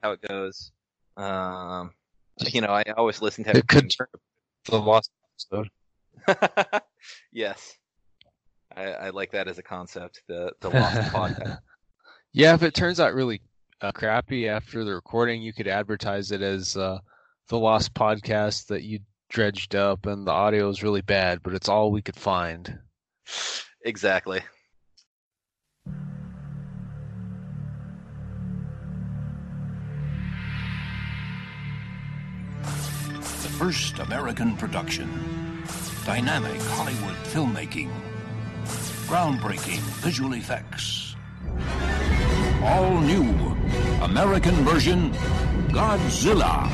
how it goes. I always listen to It could turn the lost episode. Yes, I like that as a concept. The Lost podcast. Yeah, if it turns out really crappy after the recording, you could advertise it as the lost podcast that you dredged up, and the audio is really bad, but it's all we could find. Exactly. The first American production. Dynamic Hollywood filmmaking. Groundbreaking visual effects. All new American version Godzilla.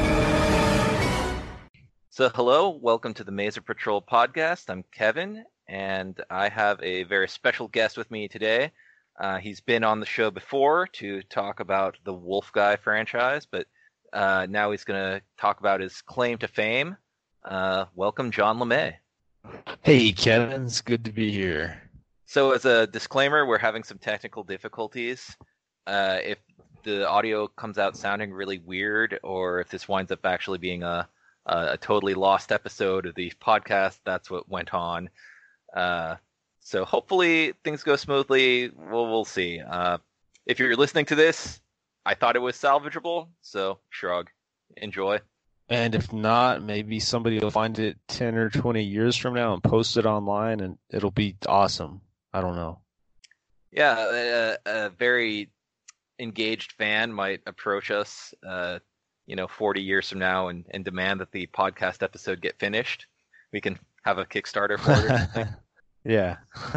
So hello, welcome to the Mazer Patrol podcast. I'm Kevin, and I have a very special guest with me today. He's been on the show before to talk about the Wolf Guy franchise, but now he's going to talk about his claim to fame. Welcome, John LeMay. Hey, Kevin, it's good to be here. So as a disclaimer, we're having some technical difficulties. If the audio comes out sounding really weird, or if this winds up actually being a totally lost episode of the podcast, that's what went on. So hopefully things go smoothly. We'll see. If you're listening to this, I thought it was salvageable, so shrug. Enjoy. And if not, maybe somebody will find it 10 or 20 years from now and post it online, and it'll be awesome. I don't know. Yeah, a very engaged fan might approach us, 40 years from now and demand that the podcast episode get finished. We can have a Kickstarter for it or something. Yeah.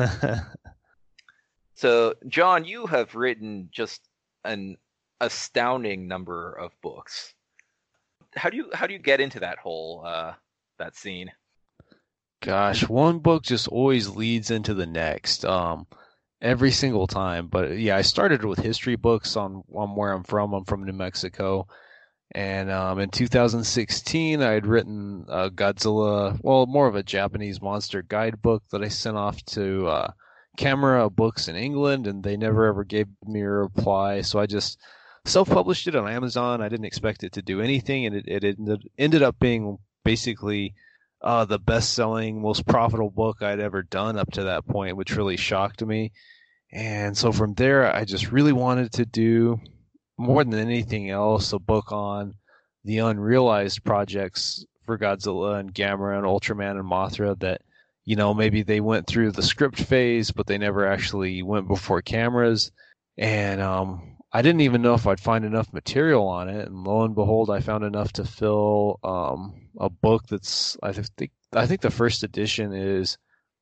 So, John, you have written just an astounding number of books. How do you get into that whole that scene? Gosh, one book just always leads into the next, every single time. But yeah, I started with history books on where I'm from. I'm from New Mexico. And in 2016, I had written Godzilla, well, more of a Japanese monster guidebook that I sent off to Camera Books in England, and they never ever gave me a reply. So I just self-published it on Amazon. I didn't expect it to do anything, and it ended up being basically the best-selling, most profitable book I'd ever done up to that point, which really shocked me. And so from there, I just really wanted to do, more than anything else, a book on the unrealized projects for Godzilla and Gamera and Ultraman and Mothra that, maybe they went through the script phase, but they never actually went before cameras. And I didn't even know if I'd find enough material on it, and lo and behold, I found enough to fill a book that's I think the first edition is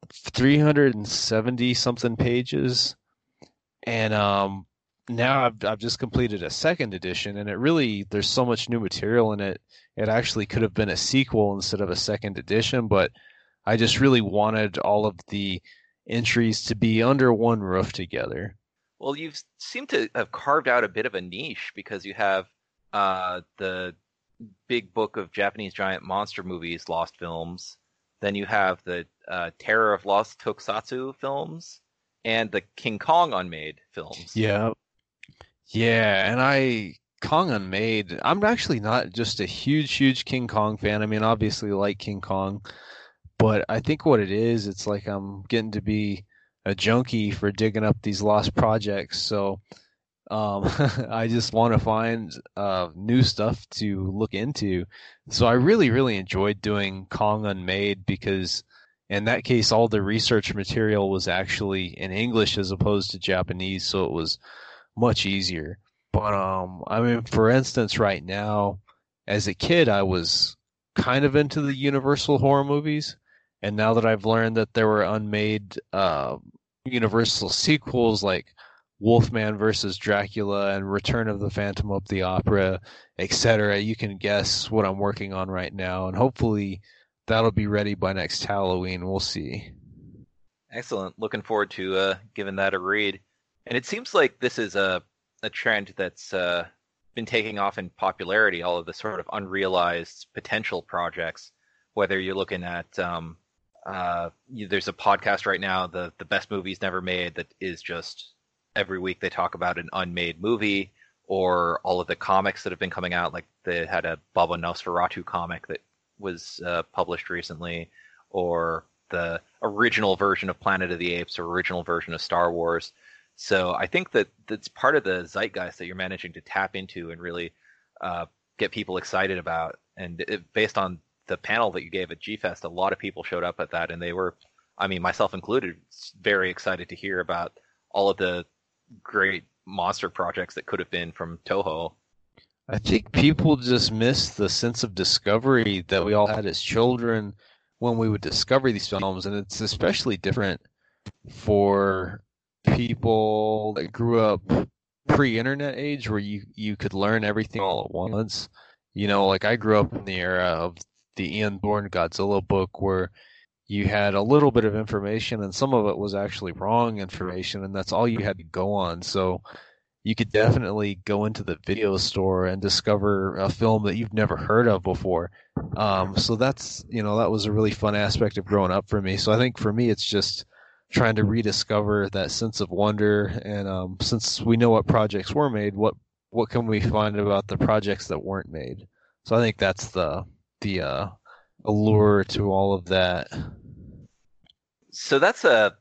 370 something pages, and now I've just completed a second edition, and there's so much new material in it. It actually could have been a sequel instead of a second edition, but I just really wanted all of the entries to be under one roof together. Well, you seem to have carved out a bit of a niche because you have the big book of Japanese giant monster movies, Lost Films. Then you have the Terror of Lost Tokusatsu films and the King Kong Unmade films. Yeah. Yeah, and Kong Unmade, I'm actually not just a huge King Kong fan. I mean, obviously like King Kong, but I think what it is, it's like I'm getting to be a junkie for digging up these lost projects. So I just want to find new stuff to look into. So I really enjoyed doing Kong Unmade because in that case, all the research material was actually in English as opposed to Japanese, so it was much easier. But I mean, for instance, right now, as a kid, I was kind of into the Universal horror movies, and now that I've learned that there were unmade Universal sequels like Wolfman versus Dracula and Return of the Phantom of the Opera, etc., you can guess what I'm working on right now, and hopefully that'll be ready by next Halloween. We'll see. Excellent. Looking forward to giving that a read. And it seems like this is a trend that's been taking off in popularity, all of the sort of unrealized potential projects, whether you're looking at there's a podcast right now, the best movies never made, that is just every week they talk about an unmade movie, or all of the comics that have been coming out. Like they had a Baba Nosferatu comic that was published recently, or the original version of Planet of the Apes or original version of Star Wars. So I think that that's part of the zeitgeist that you're managing to tap into and really get people excited about. And based on the panel that you gave at G-Fest, a lot of people showed up at that, and they were, I mean, myself included, very excited to hear about all of the great monster projects that could have been from Toho. I think people just miss the sense of discovery that we all had as children when we would discover these films, and it's especially different for people that grew up pre-internet age where you could learn everything all at once. You know, like I grew up in the era of the Ian Thorne Godzilla book where you had a little bit of information and some of it was actually wrong information, and that's all you had to go on. So you could definitely go into the video store and discover a film that you've never heard of before. So that's, you know, that was a really fun aspect of growing up for me. So I think for me, it's just trying to rediscover that sense of wonder. And since we know what projects were made, what can we find about the projects that weren't made? So I think that's the allure to all of that. So that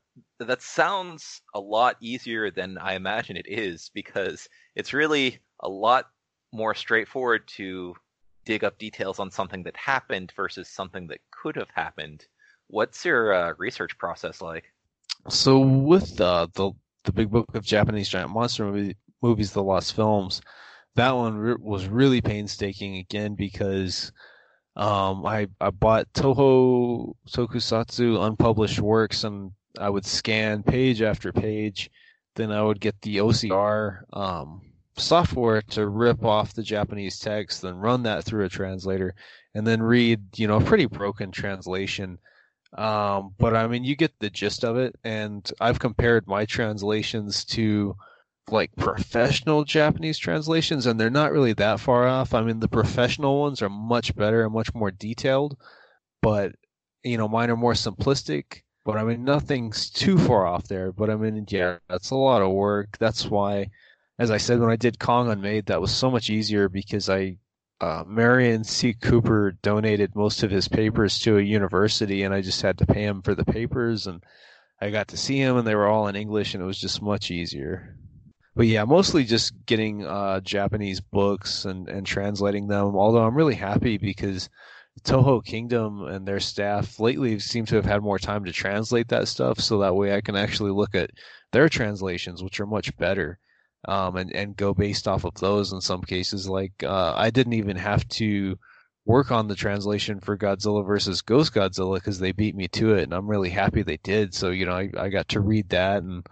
sounds a lot easier than I imagine it is, because it's really a lot more straightforward to dig up details on something that happened versus something that could have happened. What's your research process like? So with the Big Book of Japanese Giant Monster Movies, The Lost Films, that one was really painstaking again because I bought Toho Tokusatsu unpublished works, and I would scan page after page. Then I would get the OCR software to rip off the Japanese text, then run that through a translator, and then read, you know, a pretty broken translation. But I mean, you get the gist of it, and I've compared my translations to like professional Japanese translations, and they're not really that far off. I mean, the professional ones are much better and much more detailed, but you know, mine are more simplistic. But I mean, nothing's too far off there. But I mean, yeah, that's a lot of work. That's why, as I said, when I did Kong Unmade, that was so much easier because Marion C. Cooper donated most of his papers to a university, and I just had to pay him for the papers, and I got to see him, and they were all in English, and it was just much easier. But yeah, mostly just getting Japanese books and translating them, although I'm really happy because Toho Kingdom and their staff lately seem to have had more time to translate that stuff, so that way I can actually look at their translations, which are much better, and go based off of those in some cases. Like, I didn't even have to work on the translation for Godzilla vs. Ghost Godzilla because they beat me to it, and I'm really happy they did. So, you know, I got to read that and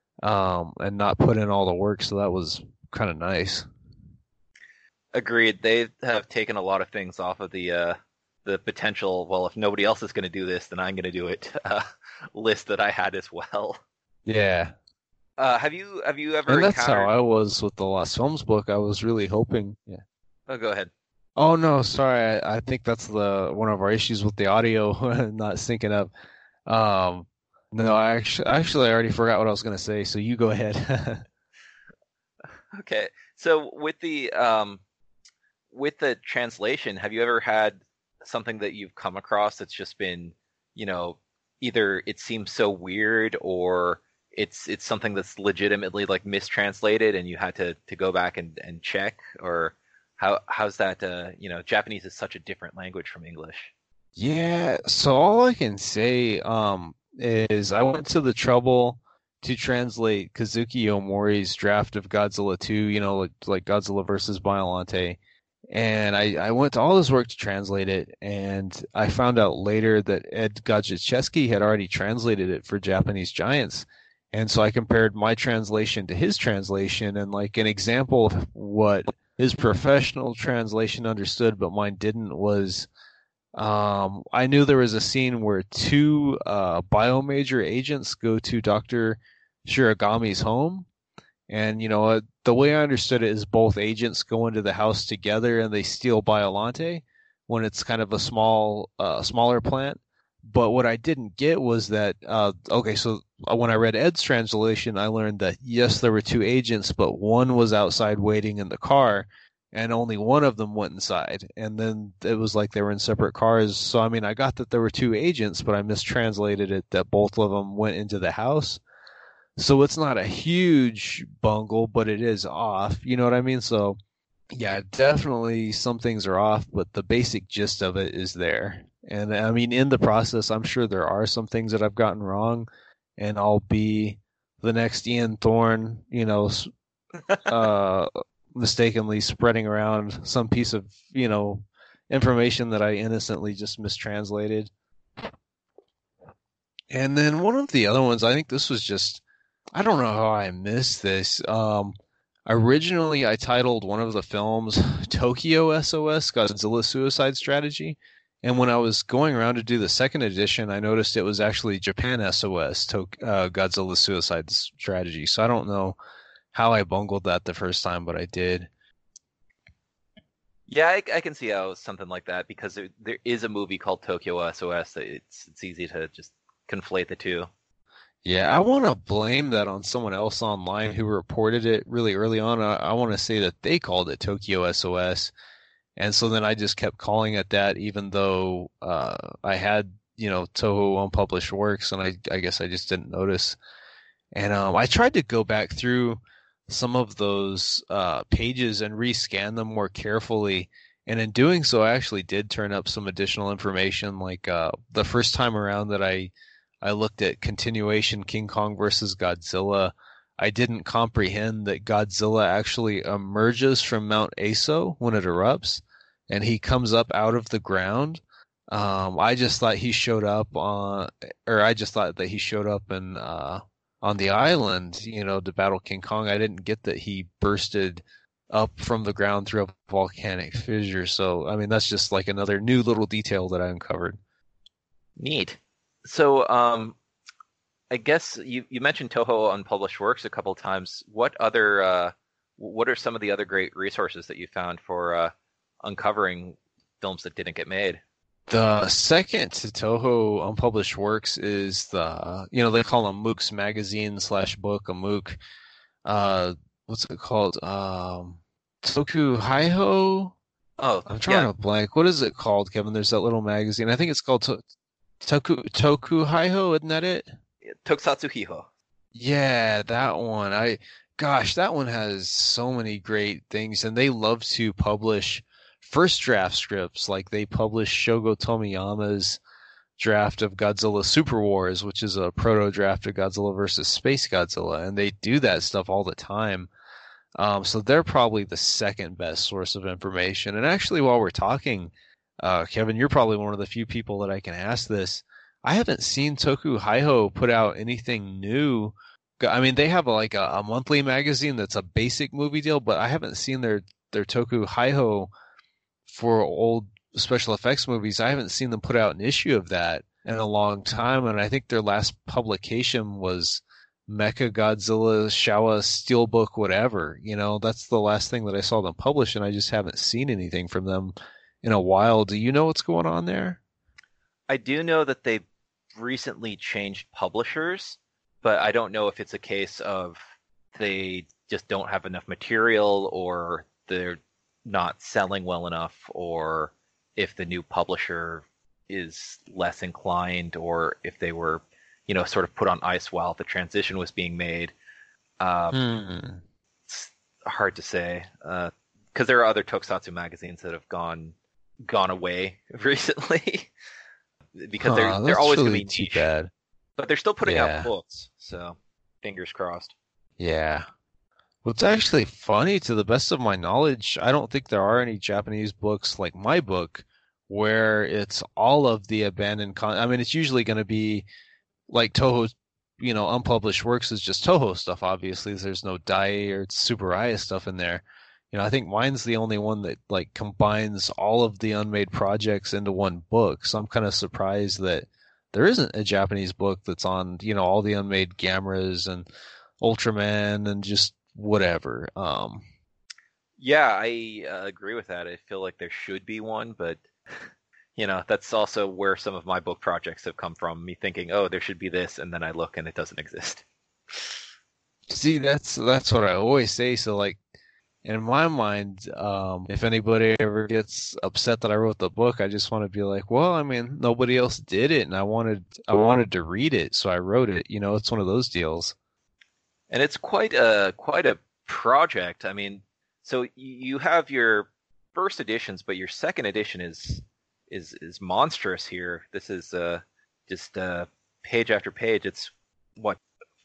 not put in all the work, so that was kind of nice. Agreed. They have taken a lot of things off of the potential, well, if nobody else is going to do this, then I'm going to do it list that I had as well. Yeah. Have you ever? And that's how I was with the Lost Films book. I was really hoping. Yeah. Oh, go ahead. Oh no, sorry. I think that's one of our issues with the audio not syncing up. No, I actually already forgot what I was going to say. So you go ahead. Okay. So with the translation, have you ever had something that you've come across that's just been, you know, either it seems so weird or it's something that's legitimately like mistranslated and you had to go back and check? Or how's that, you know, Japanese is such a different language from English. Yeah, so all I can say is I went to the trouble to translate Kazuki Omori's draft of Godzilla 2, you know, like Godzilla vs. Biollante. And I went to all this work to translate it, and I found out later that Ed Godzinski had already translated it for Japanese Giants. And so I compared my translation to his translation, and like an example of what his professional translation understood but mine didn't was I knew there was a scene where two Biomajor agents go to Dr. Shiragami's home. And, you know, the way I understood it is both agents go into the house together and they steal Biollante when it's kind of a smaller plant. But what I didn't get was that, okay, so when I read Ed's translation, I learned that yes, there were two agents, but one was outside waiting in the car, and only one of them went inside. And then it was like they were in separate cars. So, I mean, I got that there were two agents, but I mistranslated it that both of them went into the house. So it's not a huge bungle, but it is off. You know what I mean? So, yeah, definitely some things are off, but the basic gist of it is there. And I mean, in the process, I'm sure there are some things that I've gotten wrong, and I'll be the next Ian Thorne, mistakenly spreading around some piece of, information that I innocently just mistranslated. And then one of the other ones, I think this was just, I don't know how I missed this. Originally, I titled one of the films Tokyo SOS, Godzilla Suicide Strategy. And when I was going around to do the second edition, I noticed it was actually Japan SOS, Godzilla Suicide Strategy. So I don't know how I bungled that the first time, but I did. Yeah, I can see how something like that, because there is a movie called Tokyo SOS. It's easy to just conflate the two. Yeah, I want to blame that on someone else online who reported it really early on. I want to say that they called it Tokyo SOS. And so then I just kept calling it that, even though I had, Toho unpublished works, and I guess I just didn't notice. And I tried to go back through some of those pages and rescan them more carefully. And in doing so, I actually did turn up some additional information. Like the first time around that I looked at continuation King Kong versus Godzilla, I didn't comprehend that Godzilla actually emerges from Mount Aso when it erupts, and he comes up out of the ground. I just thought he showed up that he showed up on the island, to battle King Kong. I didn't get that he bursted up from the ground through a volcanic fissure. So, I mean, that's just like another new little detail that I uncovered. Neat. So, I guess you mentioned Toho unpublished works a couple times. What are some of the other great resources that you found for uncovering films that didn't get made? The second to Toho unpublished works is they call them MOOCs, magazine / book, a MOOC. What's it called? Toku Haiho? Oh, I'm trying to blank. What is it called, Kevin? There's that little magazine. I think it's called Toku Haiho, isn't that it? Tokusatsu Hiho. Yeah, that one. Gosh, that one has so many great things, and they love to publish first draft scripts. Like they published Shogo Tomiyama's draft of Godzilla Super Wars, which is a proto draft of Godzilla versus Space Godzilla, and they do that stuff all the time. So they're probably the second best source of information. And actually, while we're talking, Kevin, you're probably one of the few people that I can ask this. I haven't seen Toku Haiho put out anything new. I mean, they have a monthly magazine that's a basic movie deal, but I haven't seen their Toku Haiho for old special effects movies. I haven't seen them put out an issue of that in a long time, and I think their last publication was Mecha Godzilla Showa Steelbook whatever. That's the last thing that I saw them publish, and I just haven't seen anything from them in a while. Do you know what's going on there? I do know that they recently changed publishers, but I don't know if it's a case of they just don't have enough material, or they're not selling well enough, or if the new publisher is less inclined, or if they were, sort of put on ice while the transition was being made. It's hard to say, because there are other tokusatsu magazines that have gone away recently. Because they're always going to be niche, bad. But they're still putting out books, so fingers crossed. Yeah. Well, it's actually funny. To the best of my knowledge, I don't think there are any Japanese books like my book where it's all of the abandoned I mean, it's usually going to be like Toho, unpublished works is just Toho stuff. Obviously, there's no Dai or Tsuburaya stuff in there. I think mine's the only one that combines all of the unmade projects into one book. So I'm kind of surprised that there isn't a Japanese book that's on, all the unmade Gamras and Ultraman and just whatever. Yeah, I agree with that. I feel like there should be one, but That's also where some of my book projects have come from. Me thinking, oh, there should be this, and then I look and it doesn't exist. See, that's what I always say. So like in my mind, if anybody ever gets upset that I wrote the book, I just want to be like, well, I mean, nobody else did it, and I wanted to read it, so I wrote it. It's one of those deals. And it's quite a project. I mean, so you have your first editions, but your second edition is monstrous here. This is just page after page. It's what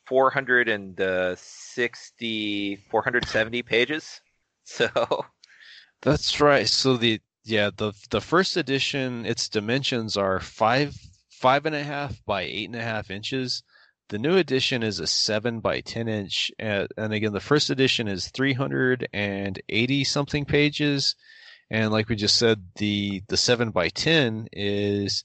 470 pages. So that's right. So the first edition, its dimensions are 5.5 by 8.5 inches. The new edition is a 7 by 10 inch, and again, the first edition is 380 something pages, and like we just said, the 7 by 10 is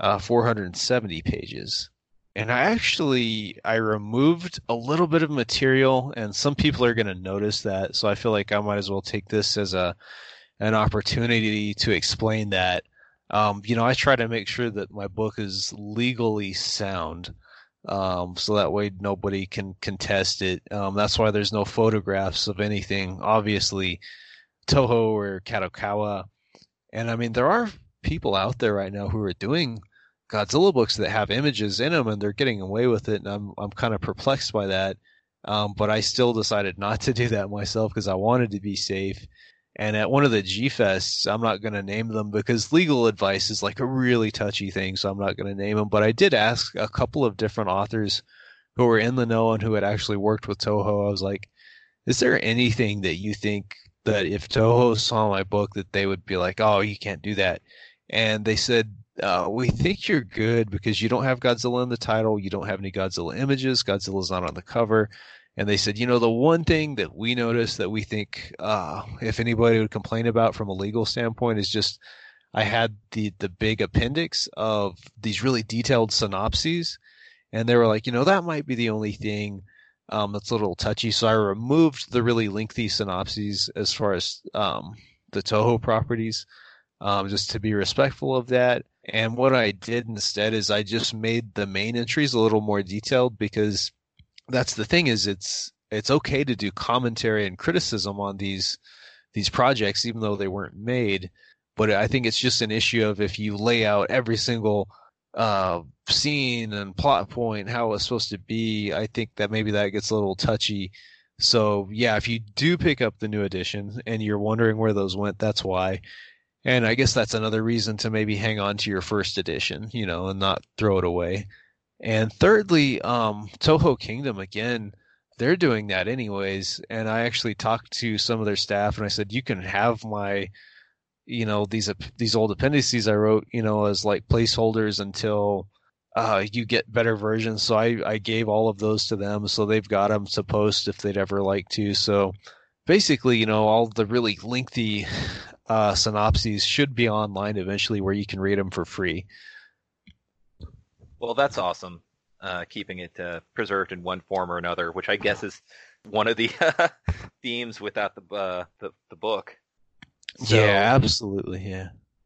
470 pages. And I removed a little bit of material, and some people are going to notice that, so I feel like I might as well take this as an opportunity to explain that. I try to make sure that my book is legally sound. So that way nobody can contest it. That's why there's no photographs of anything, obviously, Toho or Kadokawa. And I mean, there are people out there right now who are doing Godzilla books that have images in them, and they're getting away with it, and I'm kind of perplexed by that. But I still decided not to do that myself because I wanted to be safe. And at one of the G-Fests, I'm not going to name them because legal advice is like a really touchy thing, so I'm not going to name them. But I did ask a couple of different authors who were in the know and who had actually worked with Toho. I was like, is there anything that you think that if Toho saw my book that they would be like, oh, you can't do that? And they said, we think you're good because you don't have Godzilla in the title, you don't have any Godzilla images, Godzilla's not on the cover. And they said, the one thing that we noticed that we think if anybody would complain about from a legal standpoint is just I had the big appendix of these really detailed synopses. And they were like, that might be the only thing that's a little touchy. So I removed the really lengthy synopses as far as the Toho properties, just to be respectful of that. And what I did instead is I just made the main entries a little more detailed because that's the thing is it's okay to do commentary and criticism on these projects even though they weren't made, but I think it's just an issue of if you lay out every single scene and plot point how it's supposed to be, I think that maybe that gets a little touchy. So yeah, if you do pick up the new edition and you're wondering where those went, that's why. And I guess that's another reason to maybe hang on to your first edition, and not throw it away. And thirdly, Toho Kingdom, again, they're doing that anyways. And I actually talked to some of their staff and I said, you can have my, these old appendices I wrote, as like placeholders until you get better versions. So I gave all of those to them. So they've got them to post if they'd ever like to. So basically, all the really lengthy synopses should be online eventually where you can read them for free. Well, that's awesome. Keeping it preserved in one form or another, which I guess is one of the themes without the book. So, yeah, absolutely. Yeah.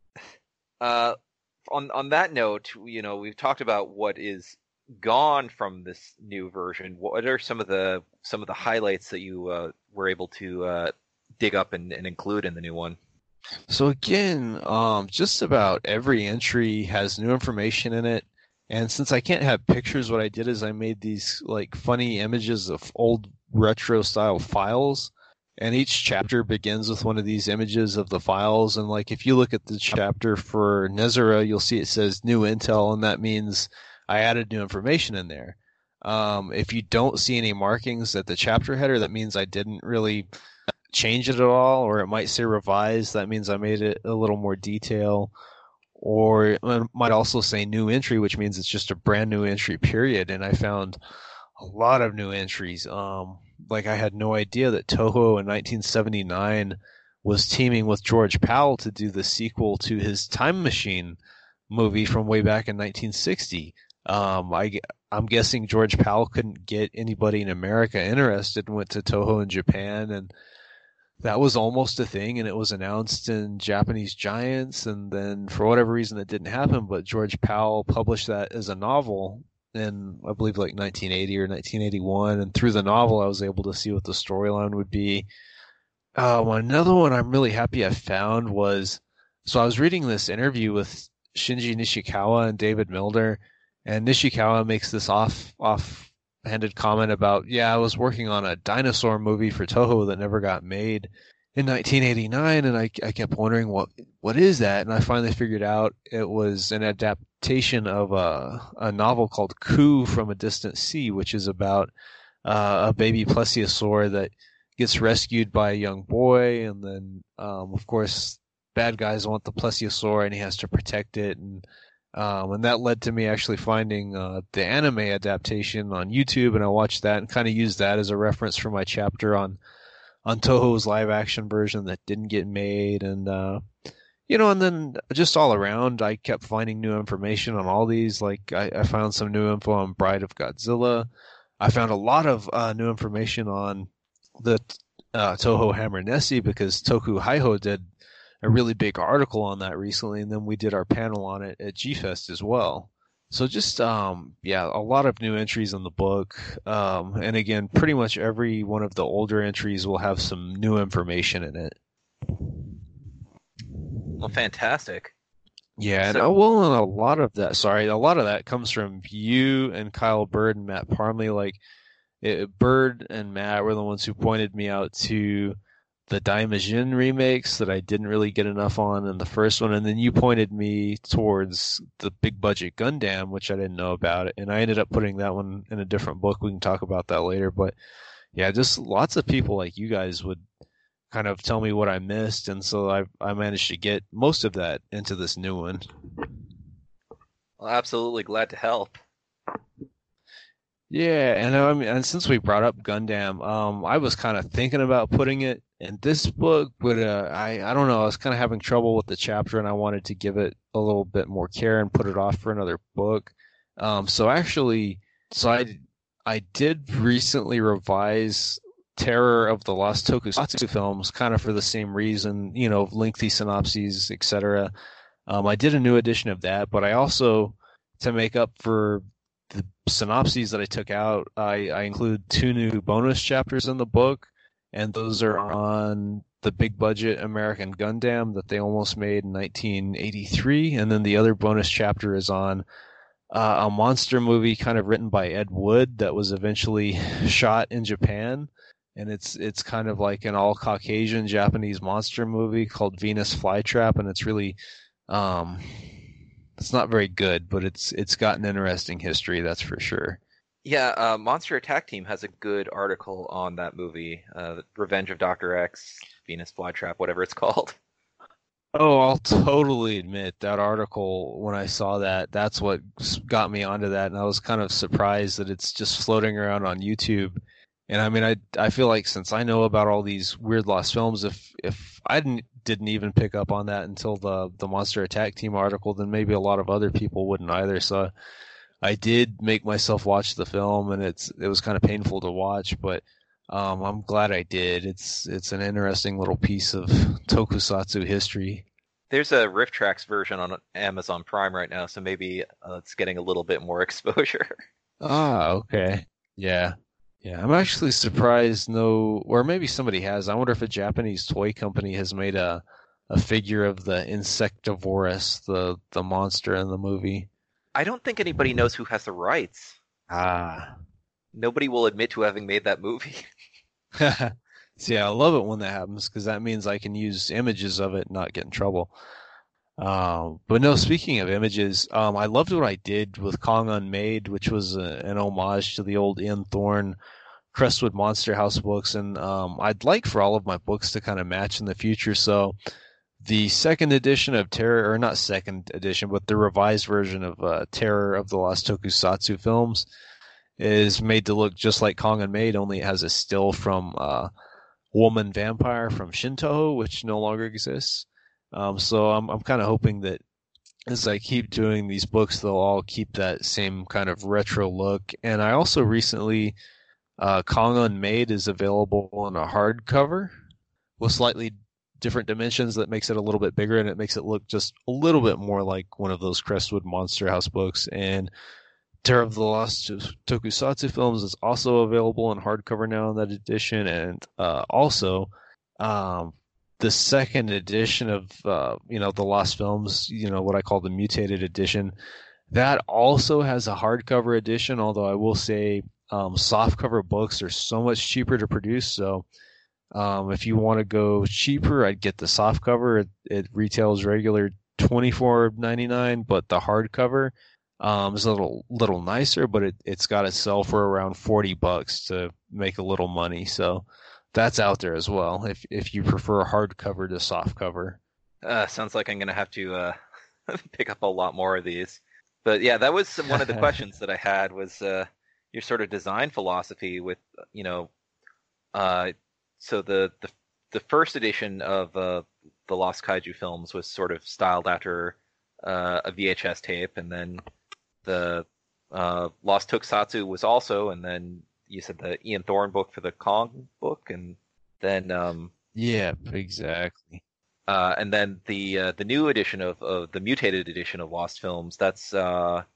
On that note, we've talked about what is gone from this new version. What are some of the highlights that you were able to dig up and include in the new one? So again, just about every entry has new information in it. And since I can't have pictures, what I did is I made these like funny images of old retro style files. And each chapter begins with one of these images of the files. And like if you look at the chapter for Nezura, you'll see it says new intel, and that means I added new information in there. If you don't see any markings at the chapter header, that means I didn't really change it at all, or it might say revised. That means I made it a little more detail. Or it might also say new entry, which means it's just a brand new entry, period. And I found a lot of new entries. Like I had no idea that Toho in 1979 was teaming with George Pal to do the sequel to his Time Machine movie from way back in 1960. I'm guessing George Pal couldn't get anybody in America interested and went to Toho in Japan and that was almost a thing, and it was announced in Japanese Giants, and then for whatever reason it didn't happen, but George Powell published that as a novel in, I believe, like 1980 or 1981, and through the novel I was able to see what the storyline would be. Another one I'm really happy I found was, so I was reading this interview with Shinji Nishikawa and David Milner, and Nishikawa makes this offhanded comment about, yeah, I was working on a dinosaur movie for Toho that never got made in 1989, and I kept wondering what is that, and I finally figured out it was an adaptation of a novel called Coup from a Distant Sea, which is about a baby plesiosaur that gets rescued by a young boy, and then of course bad guys want the plesiosaur, and he has to protect it, and that led to me actually finding the anime adaptation on YouTube, and I watched that and kind of used that as a reference for my chapter on Toho's live action version that didn't get made, and and then just all around I kept finding new information on all these. Like I found some new info on Bride of Godzilla. I found a lot of new information on the Toho Hammer Nessie because Toku Haiho did a really big article on that recently, and then we did our panel on it at G-Fest as well. So just a lot of new entries in the book, and again, pretty much every one of the older entries will have some new information in it. Well, fantastic. Yeah, and a lot of that comes from you and Kyle Bird and Matt Parmley. Bird and Matt were the ones who pointed me out to the Daimajin remakes that I didn't really get enough on in the first one, and then you pointed me towards the big budget Gundam, which I didn't know about, and I ended up putting that one in a different book. We can talk about that later, but yeah, just lots of people like you guys would kind of tell me what I missed, and so I managed to get most of that into this new one. Well, absolutely glad to help. Yeah, and since we brought up Gundam, I was kind of thinking about putting it in this book, but I don't know, I was kind of having trouble with the chapter, and I wanted to give it a little bit more care and put it off for another book. So I did recently revise Terror of the Lost Tokusatsu films, kind of for the same reason, lengthy synopses, etc. I did a new edition of that, but I also, to make up for the synopses that I took out, I include 2 new bonus chapters in the book, and those are on the big budget American Gundam that they almost made in 1983, and then the other bonus chapter is on a monster movie kind of written by Ed Wood that was eventually shot in Japan, and it's kind of like an all Caucasian Japanese monster movie called Venus Flytrap, and it's really it's not very good, but it's got an interesting history, that's for sure. Yeah, Monster Attack Team has a good article on that movie, Revenge of Dr. X, Venus Flytrap, whatever it's called. Oh, I'll totally admit that article, when I saw that, that's what got me onto that, and I was kind of surprised that it's just floating around on YouTube. And I mean, I feel like since I know about all these weird lost films, if I didn't even pick up on that until the Monster Attack Team article, then maybe a lot of other people wouldn't either. So I did make myself watch the film, and it was kind of painful to watch, but I'm glad I did. It's an interesting little piece of tokusatsu history. There's a Rift Tracks version on Amazon Prime right now, so maybe it's getting a little bit more exposure. Ah, okay. Yeah. Yeah, I'm actually surprised or maybe somebody has. I wonder if a Japanese toy company has made a figure of the Insectivorous, the monster in the movie. I don't think anybody knows who has the rights. Ah. Nobody will admit to having made that movie. See, I love it when that happens, because that means I can use images of it and not get in trouble. But no, speaking of images, I loved what I did with Kong Unmade, which was an homage to the old Ian Thorne Crestwood Monster House books, and I'd like for all of my books to kind of match in the future. So the second edition of Terror, or not second edition, but the revised version of Terror of the Lost Tokusatsu films is made to look just like Kong Unmade, only it has a still from Woman Vampire from Shinto, which no longer exists. So I'm kind of hoping that as I keep doing these books, they'll all keep that same kind of retro look. And I also recently, Kong Unmade is available in a hardcover, with slightly different dimensions that makes it a little bit bigger, and it makes it look just a little bit more like one of those Crestwood Monster House books. And Terror of the Lost Tokusatsu Films is also available in hardcover now in that edition, and also the second edition of the Lost Films, what I call the mutated edition, that also has a hardcover edition. Although I will say softcover books are so much cheaper to produce, so if you want to go cheaper, I'd get the softcover. It retails regular $24.99, but the hardcover is a little nicer, but it's got to sell for around $40 to make a little money. So that's out there as well if you prefer hardcover to softcover. Sounds like I'm gonna have to pick up a lot more of these. But yeah, that was one of the questions that I had was your sort of design philosophy with so the first edition of the Lost Kaiju films was sort of styled after a VHS tape, and then the Lost Tokusatsu was also, and then you said the Ian Thorne book for the Kong book, and then yeah, exactly. And then the new edition of the mutated edition of Lost Films, that's a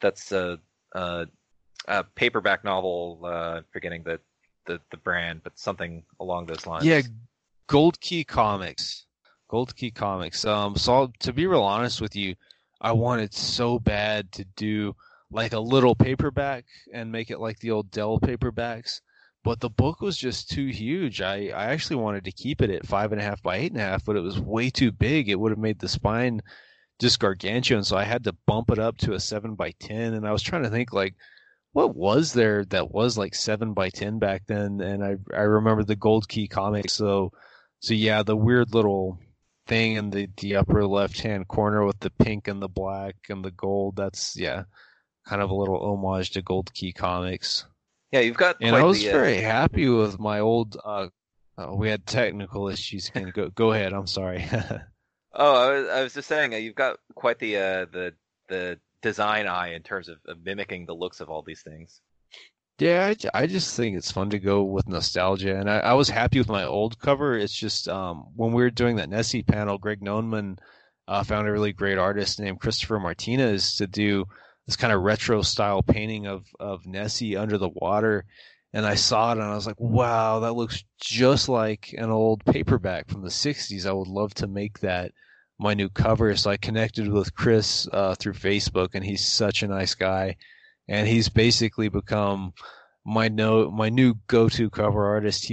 paperback novel, forgetting the brand, but something along those lines. Yeah, Gold Key Comics. Gold Key Comics. So to be real honest with you, I wanted so bad to do like a little paperback and make it like the old Dell paperbacks, but the book was just too huge. I actually wanted to keep it at 5.5 by 8.5, but it was way too big. It would have made the spine just gargantuan, so I had to bump it up to a 7 by 10. And I was trying to think like, what was there that was like 7 by 10 back then? And I remember the Gold Key Comics. So yeah, the weird little thing in the upper left-hand corner with the pink and the black and the gold, that's, yeah, kind of a little homage to Gold Key Comics. Yeah, you've got and I was very happy with my old, we had technical issues. Go ahead, I'm sorry. Oh, I was just saying, you've got quite the design eye in terms of mimicking the looks of all these things. Yeah, I just think it's fun to go with nostalgia, and I was happy with my old cover. It's just when we were doing that Nessie panel, Greg Noneman found a really great artist named Christopher Martinez to do this kind of retro style painting of Nessie under the water, and I saw it and I was like, wow, that looks just like an old paperback from the 60s. I would love to make that my new cover. So I connected with Chris through Facebook, and he's such a nice guy, and he's basically become my new go-to cover artist.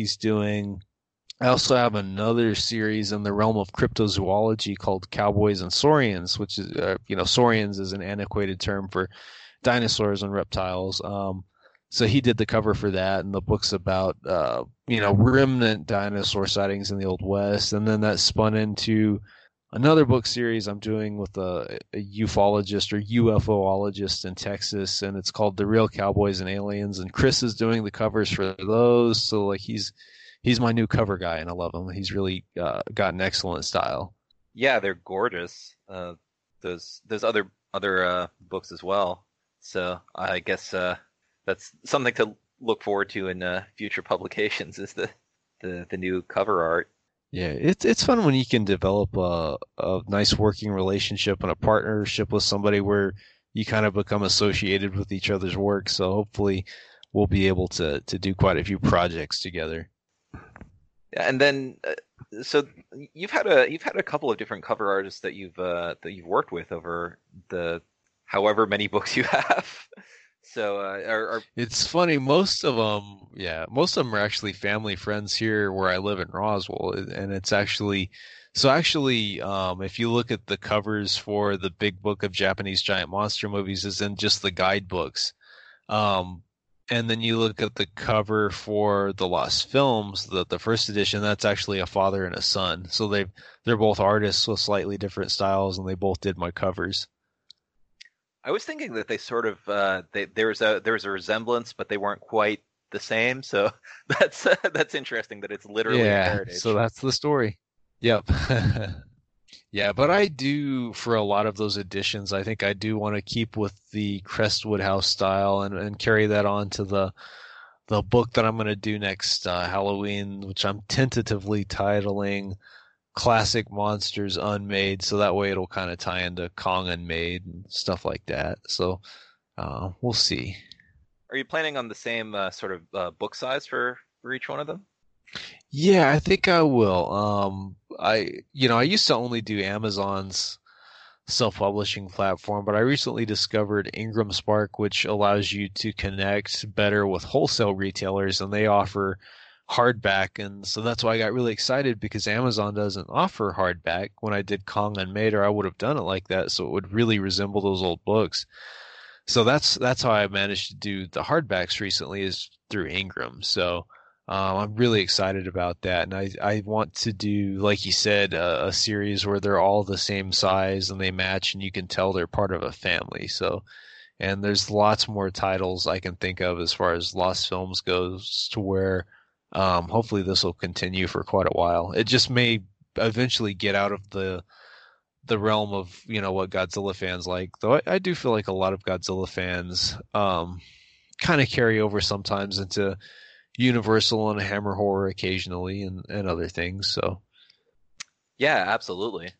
I also have another series in the realm of cryptozoology called Cowboys and Saurians, which is Saurians is an antiquated term for dinosaurs and reptiles. So he did the cover for that, and the book's about remnant dinosaur sightings in the Old West, and then that spun into another book series I'm doing with a ufologist or UFOologist in Texas, and it's called The Real Cowboys and Aliens, and Chris is doing the covers for those. So like he's my new cover guy, and I love him. He's really got an excellent style. Yeah, they're gorgeous. Those other books as well. So I guess that's something to look forward to in future publications is the new cover art. Yeah, it's fun when you can develop a nice working relationship and a partnership with somebody where you kind of become associated with each other's work. So hopefully we'll be able to do quite a few projects together. And then, so you've had a couple of different cover artists that you've worked with over the however many books you have. So it's funny. Most of them are actually family friends here where I live in Roswell, and it's actually if you look at the covers for the big book of Japanese giant monster movies, is in just the guidebooks. And then you look at the cover for the Lost Films, the first edition, that's actually a father and a son. So they're both artists with slightly different styles, and they both did my covers. I was thinking that they sort of there was a resemblance, but they weren't quite the same. So that's interesting that it's literally a heritage. So that's the story. Yep. Yeah, but I do, for a lot of those editions, I think I do want to keep with the Crestwood House style and carry that on to the the book that I'm going to do next Halloween, which I'm tentatively titling Classic Monsters Unmade, so that way it'll kind of tie into Kong Unmade and stuff like that. So we'll see. Are you planning on the same sort of book size for each one of them? Yeah, I think I will. I used to only do Amazon's self-publishing platform, but I recently discovered Ingram Spark, which allows you to connect better with wholesale retailers, and they offer hardback, and so that's why I got really excited because Amazon doesn't offer hardback. When I did Kong Unmade, or I would have done it like that, so it would really resemble those old books. So that's how I managed to do the hardbacks recently, is through Ingram. So I'm really excited about that, and I want to do, like you said, a series where they're all the same size and they match, and you can tell they're part of a family. So, and there's lots more titles I can think of as far as Lost Films goes, to where hopefully this will continue for quite a while. It just may eventually get out of the realm of what Godzilla fans like, though I do feel like a lot of Godzilla fans kind of carry over sometimes into Universal and Hammer horror occasionally, and other things. So yeah, absolutely.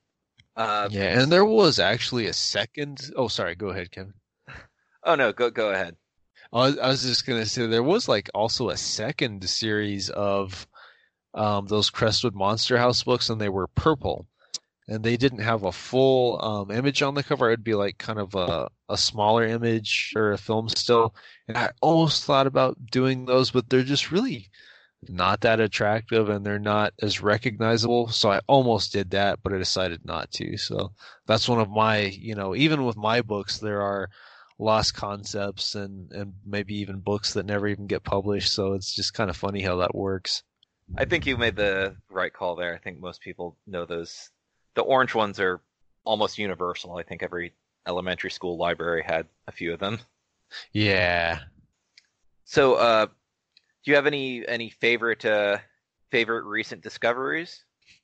Yeah, and there was actually a second. Oh, sorry. Go ahead, Kevin. Oh no, go ahead. I was just gonna say there was also a second series of those Crestwood Monster House books, and they were purple, and they didn't have a full image on the cover. It'd be like kind of a smaller image or a film still. And I almost thought about doing those, but they're just really not that attractive, and they're not as recognizable. So I almost did that, but I decided not to. So that's one of my, even with my books, there are lost concepts and maybe even books that never even get published. So it's just kind of funny how that works. I think you made the right call there. I think most people know those. The orange ones are almost universal. I think every elementary school library had a few of them. Yeah. So, do you have any favorite recent discoveries?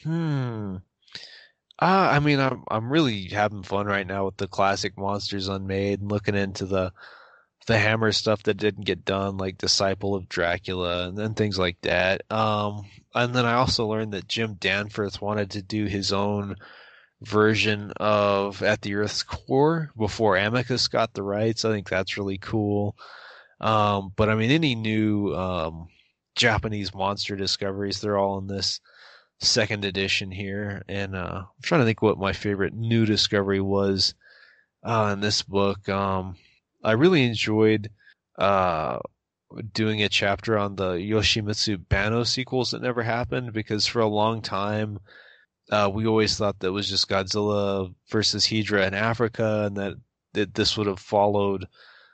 I mean, I'm really having fun right now with the Classic Monsters Unmade, and looking into the Hammer stuff that didn't get done, like Disciple of Dracula and then things like that. And then I also learned that Jim Danforth wanted to do his own version of At the Earth's Core before Amicus got the rights. I think that's really cool. But I mean, any new Japanese monster discoveries, they're all in this second edition here. And I'm trying to think what my favorite new discovery was in this book. I really enjoyed doing a chapter on the Yoshimitsu Banno sequels that never happened, because for a long time we always thought that was just Godzilla versus Hydra in Africa, and that this would have followed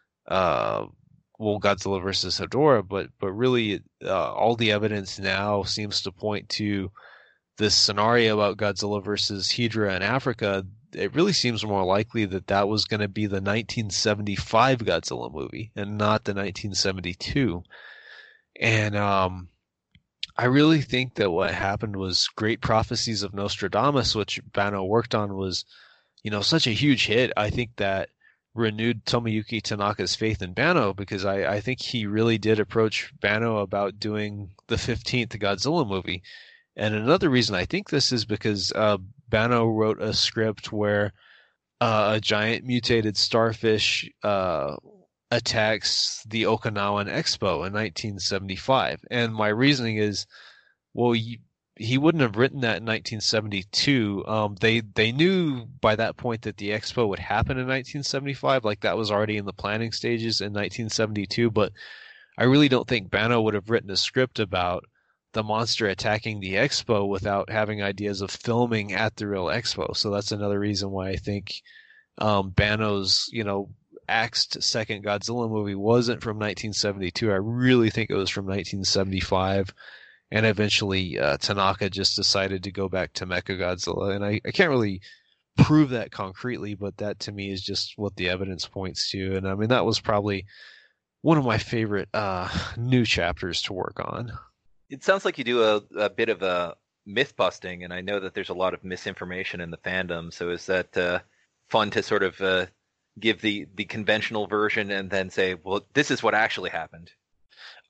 Godzilla versus Hedorah, but really all the evidence now seems to point to this scenario about Godzilla versus Hydra in Africa. It really seems more likely that was going to be the 1975 Godzilla movie and not the 1972. And I really think that what happened was Great Prophecies of Nostradamus, which Banno worked on, was, such a huge hit. I think that renewed Tomoyuki Tanaka's faith in Banno, because I think he really did approach Banno about doing the 15th Godzilla movie. And another reason I think this is because Banno wrote a script where a giant mutated starfish attacks the Okinawan Expo in 1975. And my reasoning is, well, he wouldn't have written that in 1972. They knew by that point that the Expo would happen in 1975. Like, that was already in the planning stages in 1972. But I really don't think Banno would have written a script about the monster attacking the Expo without having ideas of filming at the real Expo. So that's another reason why I think Banno's, axed second Godzilla movie wasn't from 1972. I really think it was from 1975. And eventually Tanaka just decided to go back to Mechagodzilla. And I can't really prove that concretely, but that to me is just what the evidence points to. And I mean, that was probably one of my favorite new chapters to work on. It sounds like you do a bit of a myth busting, and I know that there's a lot of misinformation in the fandom. So is that fun to sort of give the conventional version and then say, well, this is what actually happened?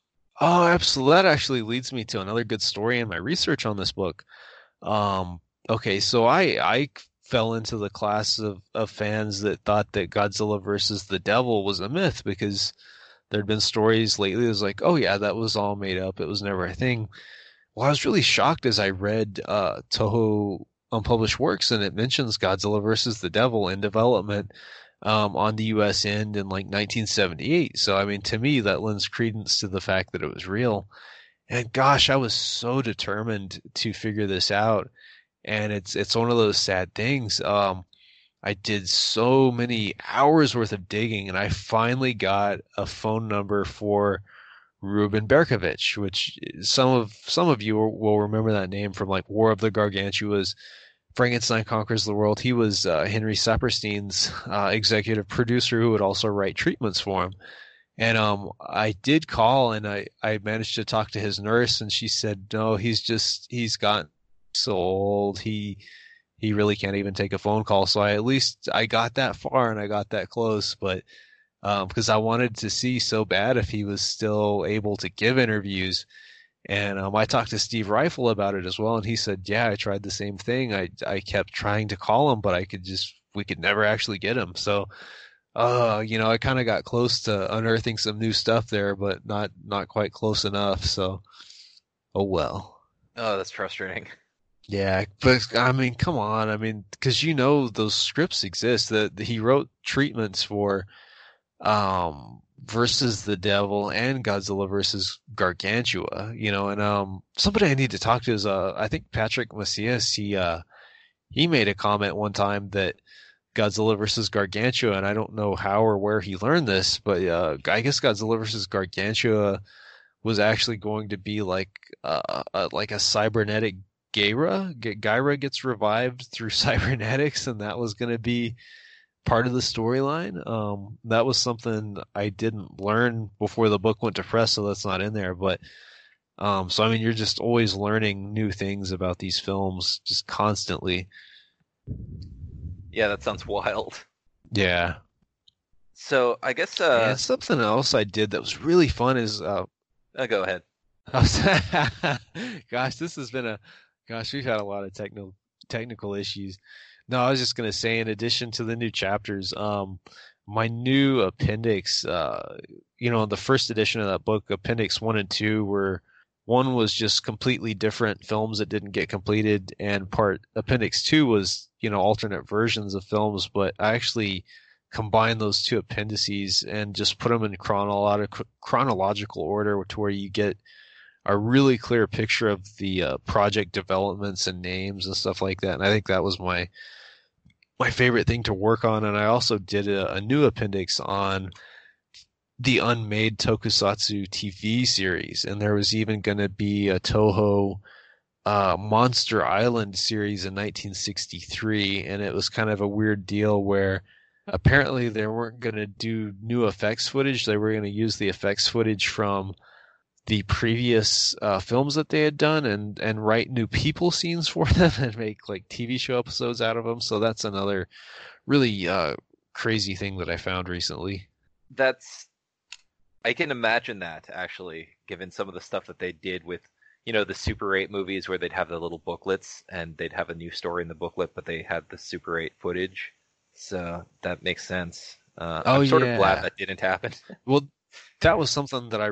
Oh, absolutely. That actually leads me to another good story in my research on this book. Um, okay, so I fell into the class of fans that thought that Godzilla versus the Devil was a myth because there'd been stories lately that was like, oh yeah, that was all made up. It was never a thing. Well, I was really shocked as I read Toho Unpublished Works, and it mentions Godzilla versus the Devil in development on the U.S. end in like 1978. So, I mean, to me, that lends credence to the fact that it was real. And gosh, I was so determined to figure this out. And it's one of those sad things. I did so many hours worth of digging, and I finally got a phone number for Ruben Berkovich, which some of you will remember that name from like War of the Gargantuas, Frankenstein Conquers the World. He was Henry Saperstein's executive producer who would also write treatments for him. And I did call, and I managed to talk to his nurse, and she said, no, he's gotten so old, he really can't even take a phone call. So I got that far and I got that close, but because I wanted to see so bad if he was still able to give interviews. And I talked to Steve Rifle about it as well, and he said, yeah, I tried the same thing. I kept trying to call him, but we could never actually get him. So, I kind of got close to unearthing some new stuff there, but not quite close enough. So, oh well. Oh, that's frustrating. Yeah, but I mean, come on. I mean, because those scripts exist. That he wrote treatments for versus the Devil and Godzilla versus Gargantua, and somebody I need to talk to is I think Patrick Macias. He made a comment one time that Godzilla versus Gargantua, and I don't know how or where he learned this, but I guess Godzilla versus Gargantua was actually going to be like a cybernetic Gaira. Gaira gets revived through cybernetics, and that was going to be part of the storyline. That was something I didn't learn before the book went to press, so that's not in there. But so I mean, you're just always learning new things about these films, just constantly. Yeah, that sounds wild. Yeah. So I guess and something else I did that was really fun is go ahead. Gosh, we've had a lot of technical issues. No, I was just going to say, in addition to the new chapters, my new appendix, the first edition of that book, Appendix 1 and 2 one was just completely different films that didn't get completed, and Appendix 2 was, alternate versions of films, but I actually combined those two appendices and just put them in chronological order to where you get a really clear picture of the project developments and names and stuff like that. And I think that was my favorite thing to work on. And I also did a new appendix on the unmade Tokusatsu TV series. And there was even going to be a Toho Monster Island series in 1963. And it was kind of a weird deal where apparently they weren't going to do new effects footage. They were going to use the effects footage from the previous films that they had done and write new people scenes for them and make like TV show episodes out of them. So that's another really crazy thing that I found recently. I can imagine that, actually, given some of the stuff that they did with, the Super 8 movies where they'd have the little booklets and they'd have a new story in the booklet, but they had the Super 8 footage. So that makes sense. I'm sort of glad that didn't happen. Well, that was something that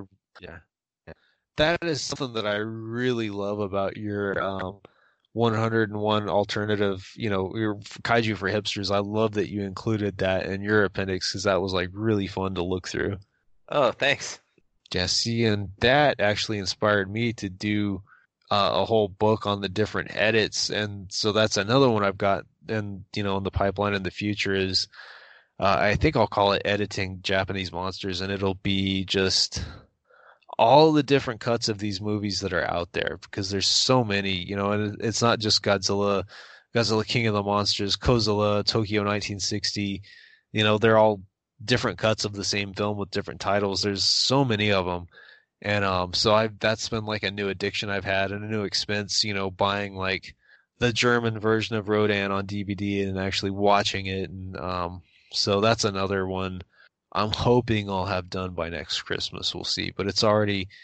that is something that I really love about your 101 alternative, your Kaiju for Hipsters. I love that you included that in your appendix because that was like really fun to look through. Oh, thanks. Yeah, see, and that actually inspired me to do a whole book on the different edits, and so that's another one I've got, and in the pipeline in the future is I think I'll call it Editing Japanese Monsters, and it'll be just all the different cuts of these movies that are out there because there's so many, and it's not just Godzilla King of the Monsters, Kozilla, Tokyo 1960, they're all different cuts of the same film with different titles. There's so many of them. And so that's been like a new addiction I've had and a new expense, buying like the German version of Rodan on DVD and actually watching it. And so that's another one I'm hoping I'll have done by next Christmas. We'll see. But it's already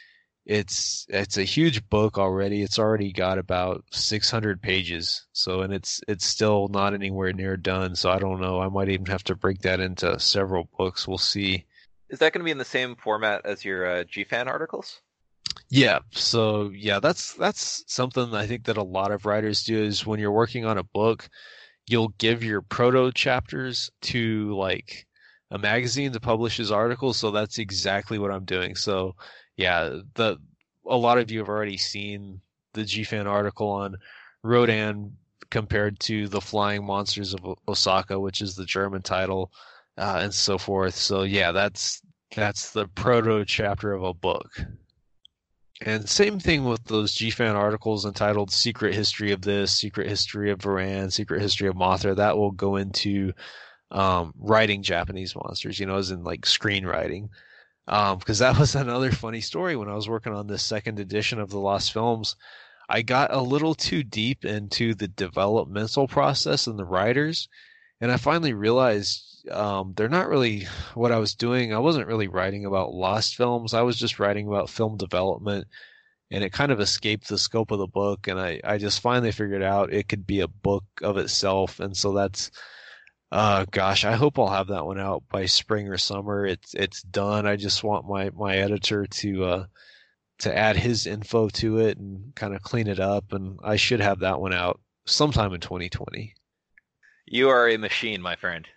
it's a huge book already. It's already got about 600 pages. So, and it's still not anywhere near done. So I don't know. I might even have to break that into several books. We'll see. Is that going to be in the same format as your GFan articles? Yeah. So yeah, that's something I think that a lot of writers do is when you're working on a book, you'll give your proto chapters to like a magazine to publish as articles. So that's exactly what I'm doing. So yeah, a lot of you have already seen the GFan article on Rodan compared to the Flying Monsters of Osaka, which is the German title, and so forth. So yeah, that's the proto chapter of a book. And same thing with those GFan articles entitled Secret History of This, Secret History of Varan, Secret History of Mothra. That will go into writing Japanese monsters, as in like screenwriting. Because that was another funny story when I was working on this second edition of the Lost Films. I got a little too deep into the developmental process and the writers, and I finally realized they're not really what I was doing. I wasn't really writing about Lost Films. I was just writing about film development, and it kind of escaped the scope of the book, and I just finally figured out it could be a book of itself, and so that's gosh, I hope I'll have that one out by spring or summer. It's done. I just want my editor to add his info to it and kind of clean it up, and I should have that one out sometime in 2020. You are a machine, my friend.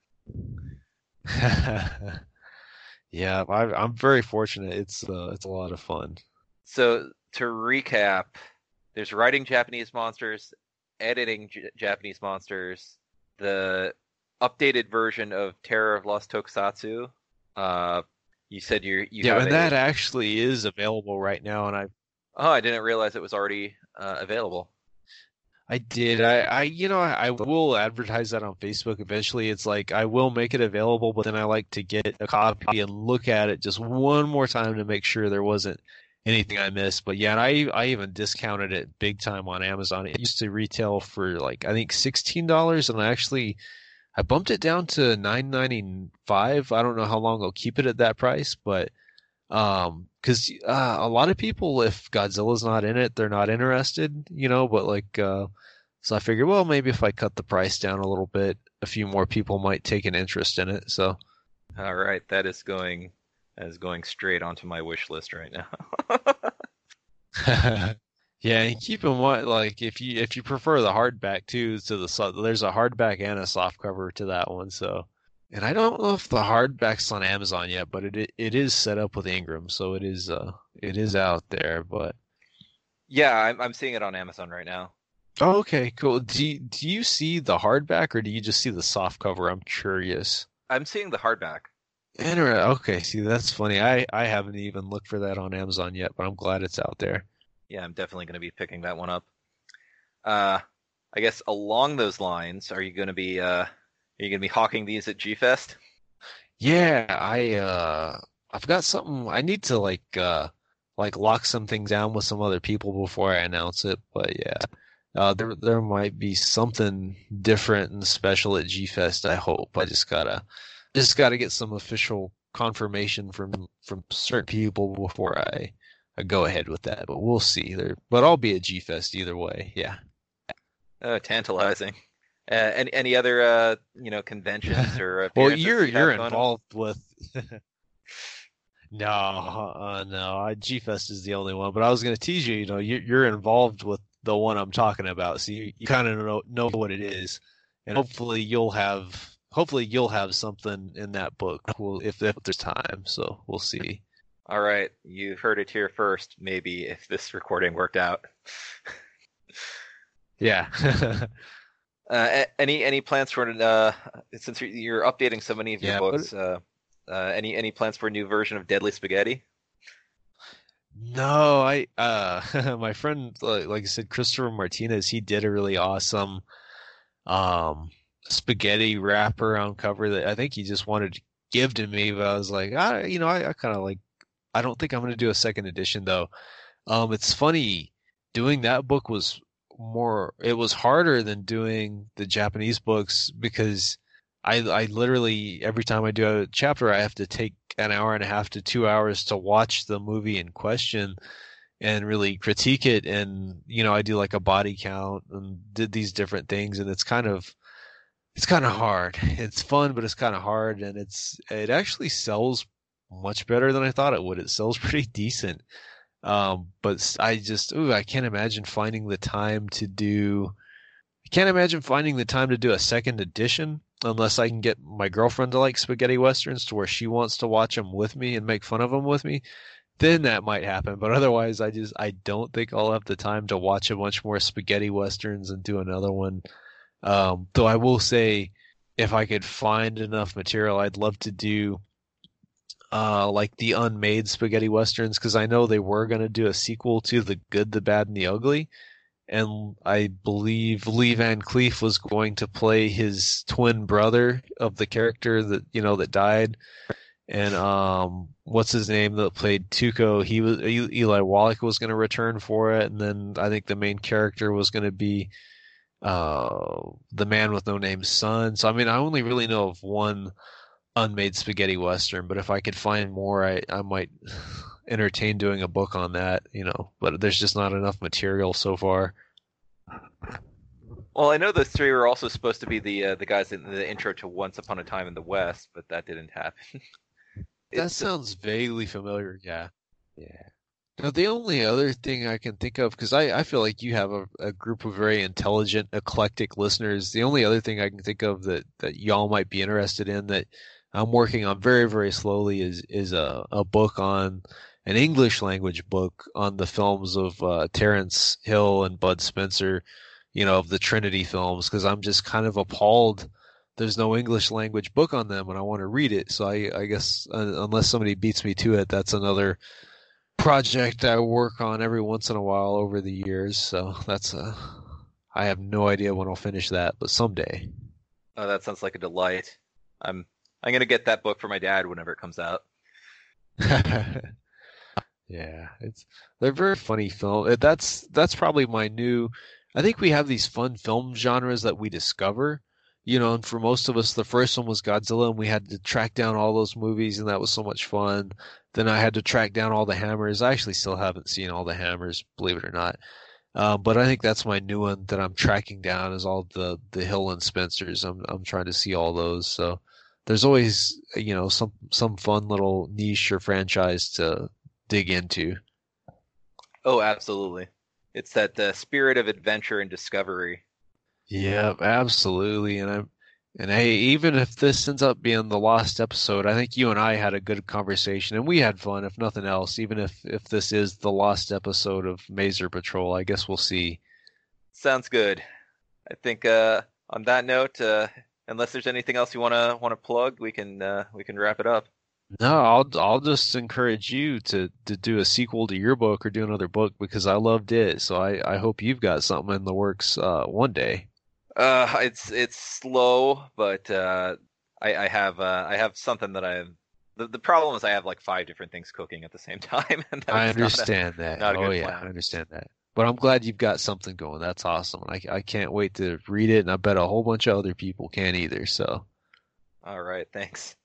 Yeah, I'm very fortunate. It's a lot of fun. So to recap, there's writing Japanese monsters, editing Japanese monsters, the updated version of Terror of Lost Tokusatsu. You said you yeah, have and that actually is available right now, and I didn't realize it was already available. I did. I will advertise that on Facebook eventually. It's like I will make it available, but then I like to get a copy and look at it just one more time to make sure there wasn't anything I missed. But yeah, and I even discounted it big time on Amazon. It used to retail for like I think $16, and I bumped it down to $9.95. I don't know how long I'll keep it at that price, but because a lot of people, if Godzilla's not in it, they're not interested, but like, so I figured, well, maybe if I cut the price down a little bit, a few more people might take an interest in it. So, all right, that is going straight onto my wish list right now. Yeah, and keep in mind, like if you prefer the hardback too, there's a hardback and a soft cover to that one. So, and I don't know if the hardback's on Amazon yet, but it is set up with Ingram, so it is out there. But yeah, I'm seeing it on Amazon right now. Oh, okay, cool. Do you see the hardback or do you just see the soft cover? I'm curious. I'm seeing the hardback. Okay, see, that's funny. I haven't even looked for that on Amazon yet, but I'm glad it's out there. Yeah, I'm definitely going to be picking that one up. I guess along those lines, are you going to be hawking these at G-Fest? Yeah, I've got something. I need to like lock some things down with some other people before I announce it. But yeah, there might be something different and special at G-Fest. I hope. I just gotta get some official confirmation from certain people before I go ahead with that. But we'll see. But I'll be at G-Fest either way. Yeah. Tantalizing. Any other conventions or well, you're involved with. No. G-Fest is the only one. But I was going to tease you. You're involved with the one I'm talking about, so you kind of know what it is, and hopefully you'll have something in that book. If there's time, so we'll see. All right, you heard it here first. Maybe if this recording worked out. Yeah. Any plans for since you're updating so many of your books? Any plans for a new version of Deadly Spaghetti? No, my friend, like I said, Christopher Martinez, he did a really awesome spaghetti wrapper on cover that I think he just wanted to give to me, but I was like, I kind of like, I don't think I'm going to do a second edition though. It's funny, doing that book was harder than doing the Japanese books because I literally, every time I do a chapter, I have to take an hour and a half to 2 hours to watch the movie in question and really critique it. And, I do like a body count and did these different things. And it's kind of hard. It's fun, but it's kind of hard. And it actually sells much better than I thought it would. It sells pretty decent. But I can't imagine finding the time to do a second edition unless I can get my girlfriend to like spaghetti westerns to where she wants to watch them with me and make fun of them with me. Then that might happen. But otherwise, I don't think I'll have the time to watch a bunch more spaghetti westerns and do another one. Though I will say, if I could find enough material, I'd love to do like the unmade spaghetti westerns, because I know they were going to do a sequel to The Good, the Bad, and the Ugly. And I believe Lee Van Cleef was going to play his twin brother of the character that died. And what's his name that played Tuco? Eli Wallach was going to return for it, and then I think the main character was going to be the Man with No Name's son. So I mean, I only really know of one unmade spaghetti western, but if I could find more, I might entertain doing a book on that, but there's just not enough material so far. Well, I know those three were also supposed to be the guys in the intro to Once Upon a Time in the West, but that didn't happen. That sounds vaguely familiar. Yeah. Now, the only other thing I can think of, because I feel like you have a group of very intelligent, eclectic listeners. The only other thing I can think of that y'all might be interested in that I'm working on very, very slowly is a book on an English language book on the films of Terence Hill and Bud Spencer, of the Trinity films, because I'm just kind of appalled there's no English language book on them, and I want to read it. So I guess unless somebody beats me to it, that's another project I work on every once in a while over the years. So I have no idea when I'll finish that, but someday. Oh, that sounds like a delight. I'm gonna get that book for my dad whenever it comes out. Yeah, they're very funny film. That's probably my new. I think we have these fun film genres that we discover, and for most of us, the first one was Godzilla, and we had to track down all those movies, and that was so much fun. Then I had to track down all the Hammers. I actually still haven't seen all the Hammers, believe it or not. But I think that's my new one that I'm tracking down is all the Hill and Spencers. I'm trying to see all those. So there's always, some fun little niche or franchise to dig into. Oh, absolutely. It's that spirit of adventure and discovery. Yeah, absolutely. And hey, even if this ends up being the lost episode, I think you and I had a good conversation and we had fun, if nothing else. Even if this is the lost episode of Mazer Patrol, I guess we'll see. Sounds good. I think on that note, unless there's anything else you want to plug, we can wrap it up. No, I'll just encourage you to do a sequel to your book or do another book because I loved it. So I hope you've got something in the works one day. It's slow, but I have something that the problem is I have like 5 different things cooking at the same time, and I understand that. Not a good yeah, plan. I understand that. But I'm glad you've got something going. That's awesome. I can't wait to read it, and I bet a whole bunch of other people can't either. So, all right, thanks.